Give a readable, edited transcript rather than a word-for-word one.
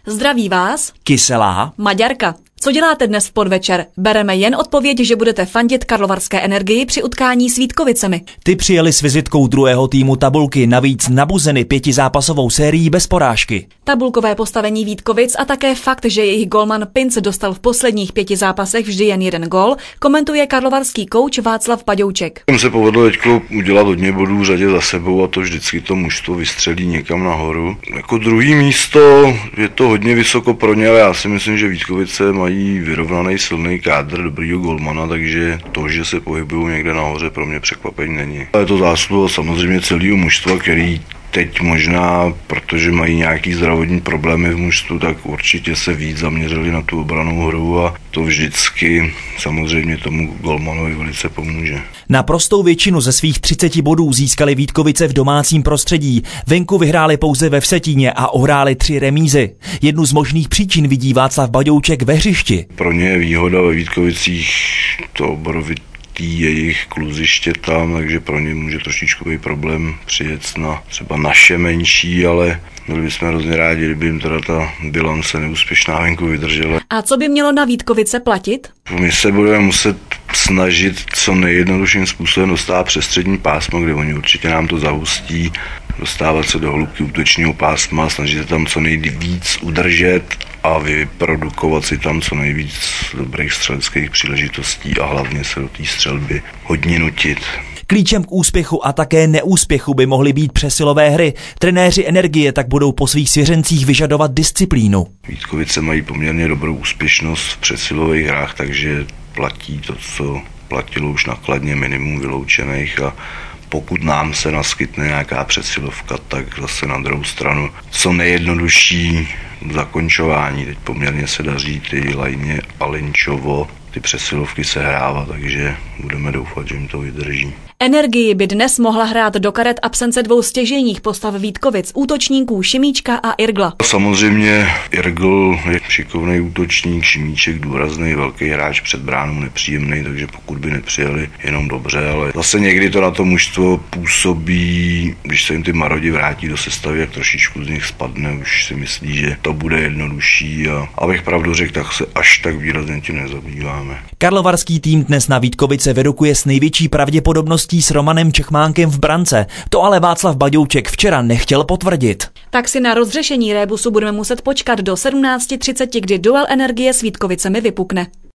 Zdraví vás Kyselá Maďarka. Co děláte dnes v podvečer? Bereme jen odpověď, že budete fandit Karlovarské Energii při utkání s Vítkovicemi. Ty přijeli s vizitkou druhého týmu tabulky, navíc nabuzeny 5zápasovou sérií bez porážky. Tabulkové postavení Vítkovic a také fakt, že jejich golman Pinc dostal v posledních 5 zápasech vždy jen 1 gól, komentuje karlovarský kouč Václav Paďouček. Jim se povedlo teďko udělat hodně bodů v řadě za sebou a to vždycky to mužstvo vystřelí někam nahoru. Jako druhý místo je to hodně vysoko pro ně, ale já si myslím, že Vítkovice mají vyrovnaný silný kádr dobrýho golmana, takže to, že se pohybují někde nahoře, pro mě překvapení není. Ale je to zásluha samozřejmě celého mužstva, který teď možná, protože mají nějaký zdravotní problémy v mužstvu, tak určitě se víc zaměřili na tu obrannou hru a to vždycky samozřejmě tomu golmanovi velice pomůže. Na prostou většinu ze svých 30 bodů získali Vítkovice v domácím prostředí. Venku vyhráli pouze ve Vsetíně a ohráli 3 remízy. Jednu z možných příčin vidí Václav Paďouček ve hřišti. Pro ně je výhoda ve Vítkovicích to oborovitý jejich kluziště tam, takže pro ně může trošičku být problém přijet na třeba naše menší, ale byli bychom hrozně rádi, kdyby jim teda ta bilance neúspěšná venku vydržela. A co by mělo na Vítkovice platit? My se budeme muset snažit co nejjednodušším způsobem dostávat přes střední pásmo, kde oni určitě nám to zahustí, dostávat se do hloubky útočního pásma, snažit se tam co nejvíc udržet a vyprodukovat si tam co nejvíc dobrých střeleckých příležitostí a hlavně se do té střelby hodně nutit. Klíčem k úspěchu a také neúspěchu by mohly být přesilové hry. Trenéři Energie tak budou po svých svěřencích vyžadovat disciplínu. Vítkovice mají poměrně dobrou úspěšnost v přesilových hrách, takže platí to, co platilo už nakladně, minimum vyloučených a pokud nám se naskytne nějaká přesilovka, tak zase na druhou stranu co nejjednodušší zakončování. Teď poměrně se daří ty Lajně a Linčovo ty přesilovky se hrávat, takže budeme doufat, že jim to vydrží. Energii by dnes mohla hrát do karet absence 2 stěžejních postav Vítkovic, útočníků Šimíčka a Irgla. Samozřejmě Irgl je šikovný útočník, Šimíček důrazný, velký hráč, před bránou nepříjemný, takže pokud by nepřijeli, jenom dobře, ale zase někdy to na to mužstvo působí, když se jim ty marodi vrátí do sestavy, jak trošičku z nich spadne, už si myslí, že to bude jednodušší a abych pravdu řekl, tak se až tak výrazně tím nezabýváme. Karlovarský tým dnes na Vítkovice vyrukuje s největší pravděpodobností s Romanem Čechmánkem v brance. To ale Václav Paďouček včera nechtěl potvrdit. Tak si na rozřešení rébusu budeme muset počkat do 17:30, kdy duel Energie s Vítkovicemi vypukne.